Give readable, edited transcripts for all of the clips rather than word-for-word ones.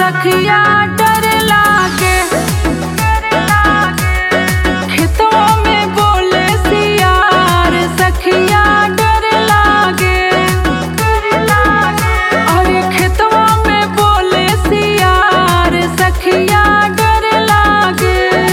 सखिया डर लागे, खेतवा में बोले सियार सखिया डर लागे, अरे खेतवा में बोले सियार सखिया डर लागे।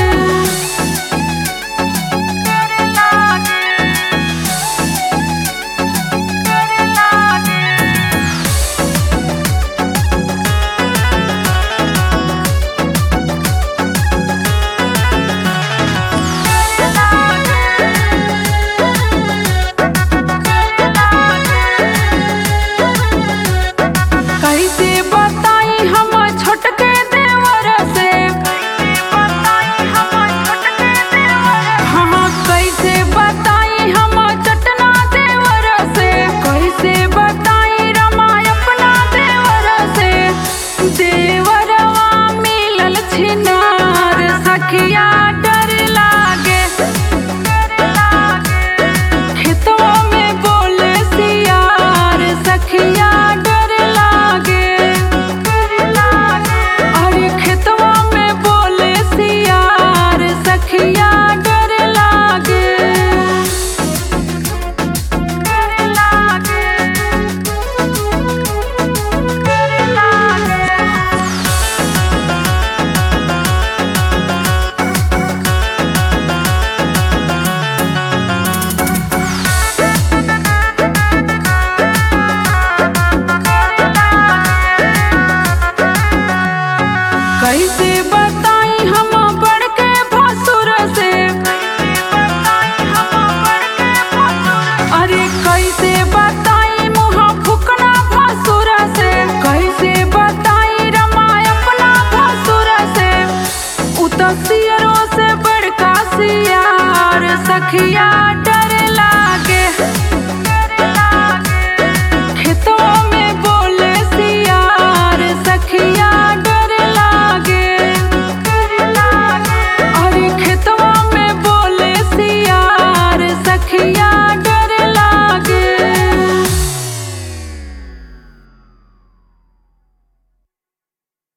कैसे बताई हम छोटके देवर से, हाँ कैसे बताई हम चटना देवर से, कैसे बताई रमा अपना देवर से, देवरवा मिलल छिनार सखिया डर लागे, खेतवा में बोले सियार सखिया डर लागे, अरे खेतवा में बोले सियार सखिया डर लागे। कैसे बताई हम बड़के भसुर से, अरे कैसे बताई मुँह फुकना भसुर से, कैसे बताई रमा अपना भसुर से, उतसियरों से बड़का सियार सखिया